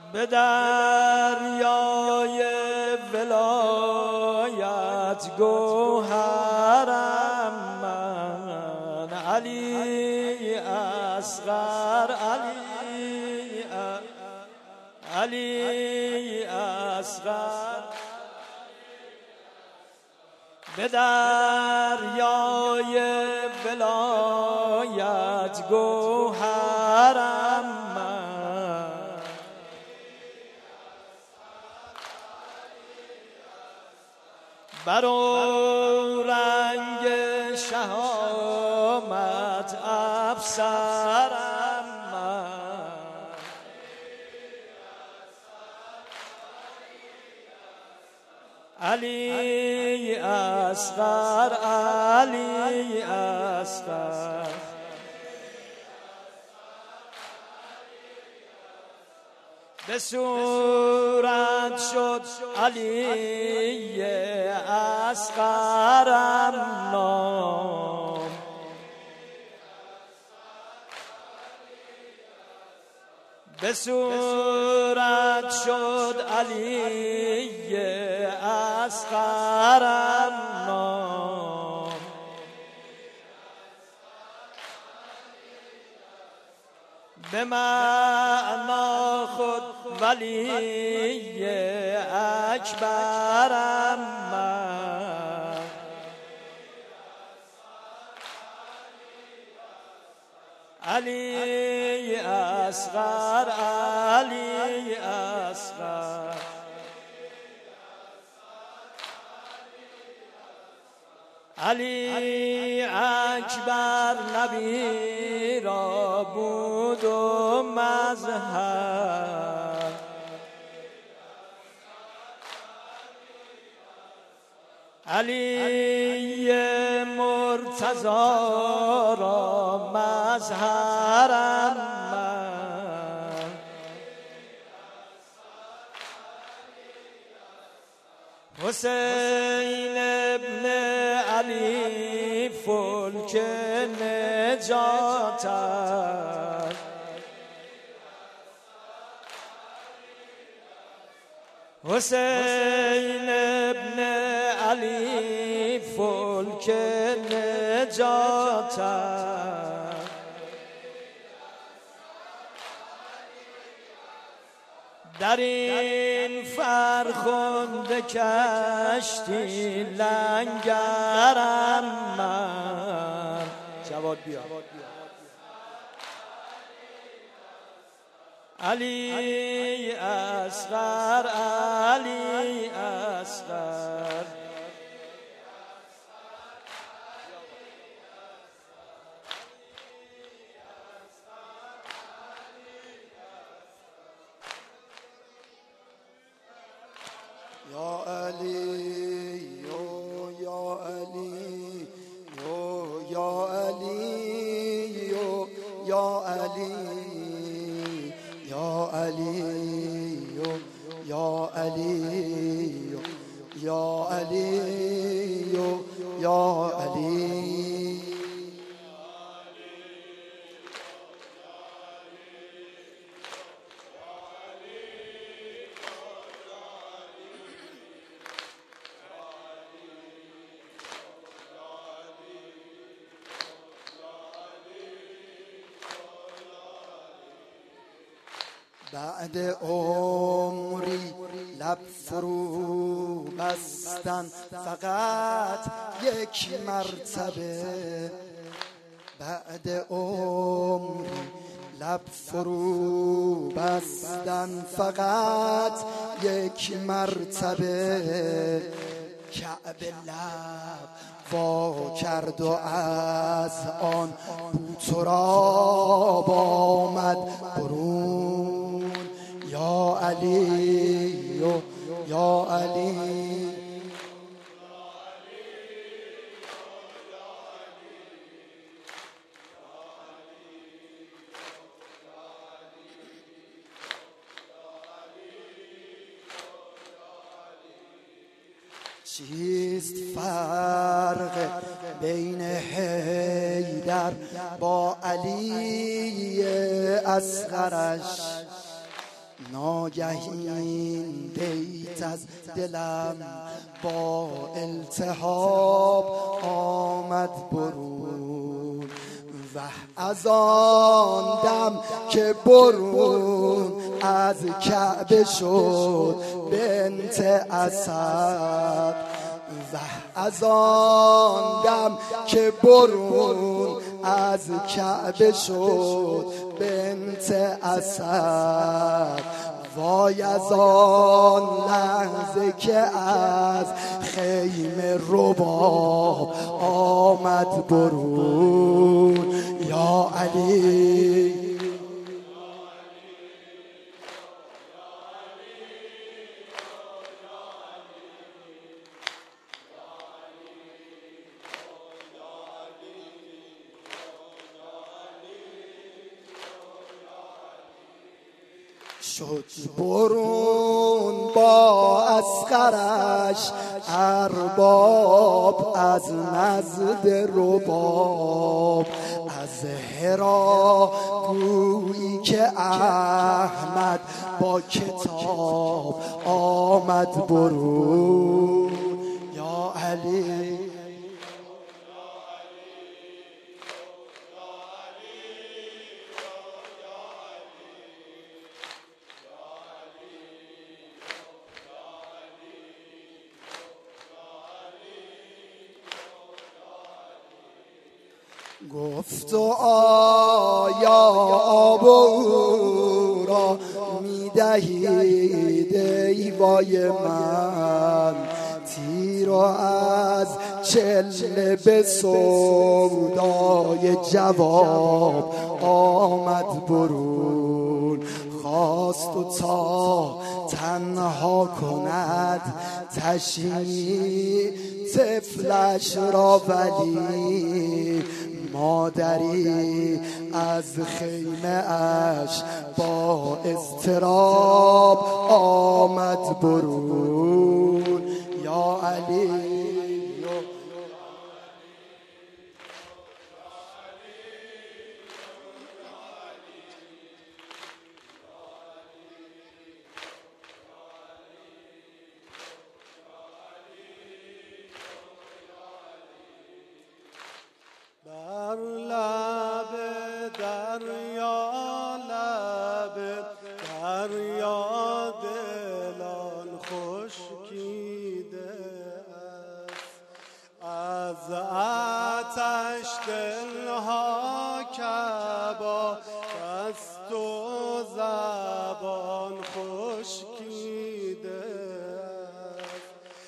به دریای ولایت گوهرم من، علی اصغر، علی اصغر. به دریای ولایت گوهرم من، بر رنگ شهامت افسرم من، علی اصغر، علی اصغر. به صورت شد علی اصغرم نام، به صورت شد علی اصغرم نام. به معنا خود ولی اکبرم من، علی اصغر، علی اصغر. علی اکبر نبی را بود و مظهر، علی مرتضی را مظهرم من، حسین ابن علی فلک نجاتم، حسین ابن علی فلک نجاتم. در این فرخنده کشتی لنگرم من، جواد بیا. علی اصغر، علی اصغر. یا علی یا علی یا علی یا علی یا علی یا علی یا علی یا علی. بعد عمری لب فرو بستن فقط یک مرتبه، بعد عمری لب فرو بستن فقط یک مرتبه، کعبه لب وا کرد و از آن بوتراب آمد برون. یا علی یا علی چیست فرق بین حیدر با علی اصغرش؟ ناگهین بیت از دلم با التهاب آمد برون. وه از آن دم که برون از کعبه شد بنت اسد. وه از آن دم که برون از کعبه شد بنت اسد. وای از آن لحظه که از خیمه رباب آمد برون. یا علی شد برون با اصغرش ارباب از نزد رباب. از حرا گویی که احمد با کتاب آمد برون. یا علی گفت و آیا آب او را میدهید ای وای من؟ تیر از چله به سودای جواب آمد برون. خواست و تا تنها کند تشنی طفلش را، ولی مادری از خیمه اش با اضطراب آمد برون. یا علی بر لب دریا، لب دریا دلان خشکیده است. از آتش دلها کباب است و زبان خشکیده است.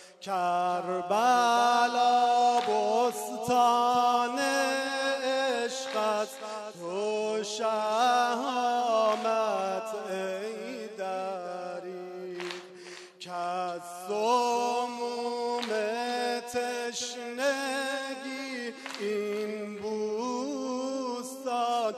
کربلا بستان عشق است، تو شهامت ای دریغ، کز سموم تشنگی این بوستان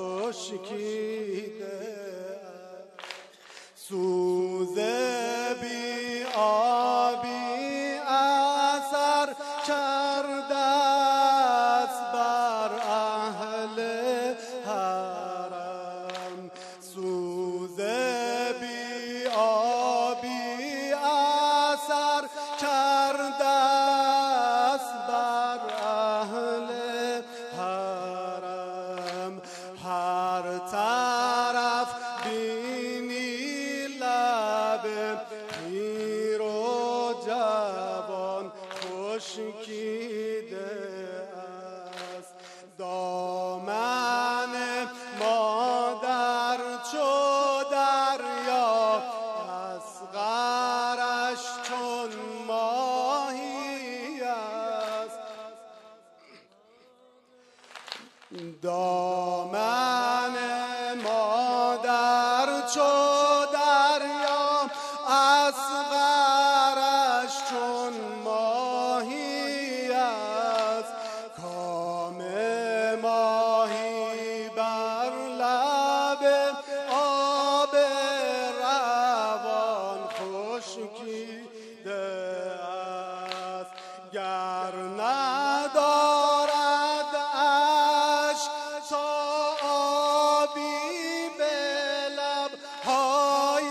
خشکیده است. سوز بی آبی اثر کرده است بر اهل حرم. سوز بی آبی اثر کرده است بر اهل حرم. هر طرف بینی لب پیر و جوان خشکیده است. دامن مادر چو دریا، اصغرش چون ماهی است. دامن مادر چو دریا، اصغرش چون ماهی است. کام ماهی بر لب آب روان خشکیده است. گر ندارد اشک تا آبی به لبهای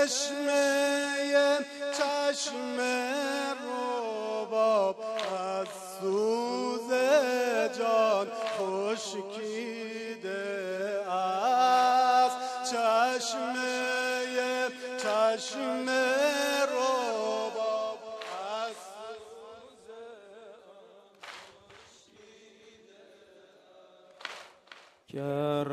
چشم رباب از سوز جان خشکیده است. چشم رباب از سوز گر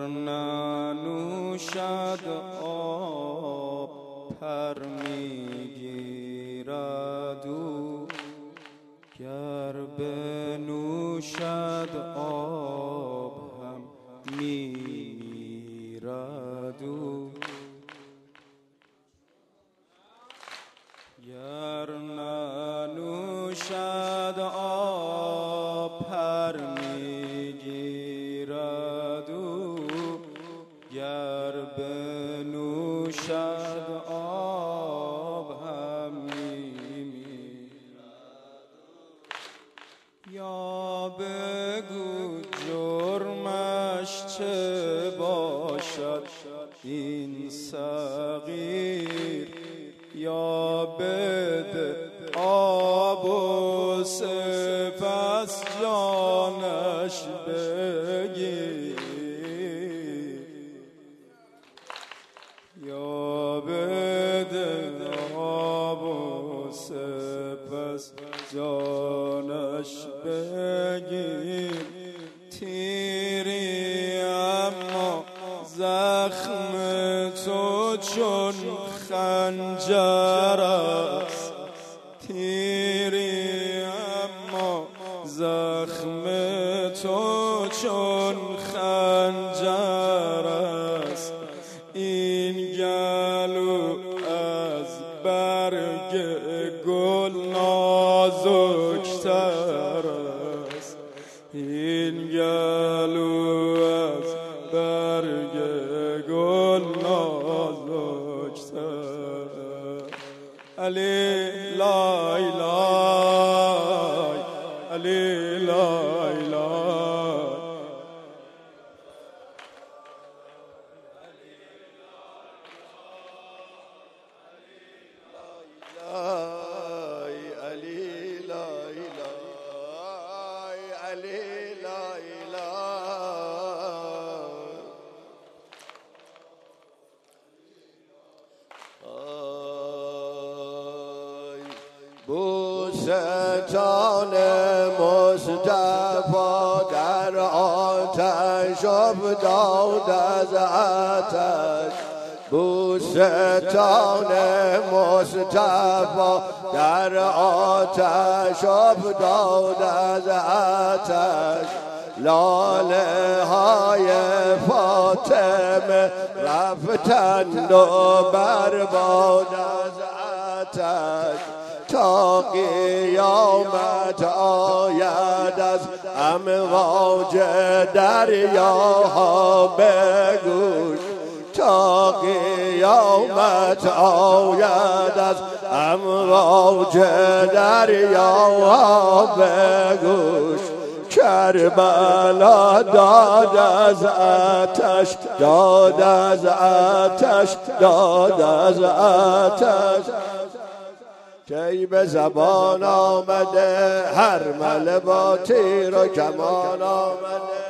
ننوشد آب پر میگیرد او، گر بنوشد آب هم میمیرد او. گر ننوشد آب پر میگیرد او، گر بنوشد آب هم میمیرد. یا بگو جرمش چه باشد این صغیر، یا بده آب و سپس جانش بگیر، یا بده آب و سپس جانش بگیر. تیری اما زخم تو چون خنجر است، تیری اما زخم تو چون خنجر است. این گلو از برگ گل نازکتر است، این گلو از برگ گل نازکتر. علی لای لای، علی لای لای. علی لای لای، علی لای لای. بوس جان مصطفی در آتش افتاد از آتش، بوس جان مصطفی در آتش افتاد از آتش. لاله های فاطمه رفتند و برباد از آتش، تا قیامت آید از امواج دریاها به گوش، تا قیامت آید از امواج دریاها به گوش. کربلا داد از آتش، داد از آتش، داد از آتش. کی به زبان آمده هر مل با تیر و کمان آمده،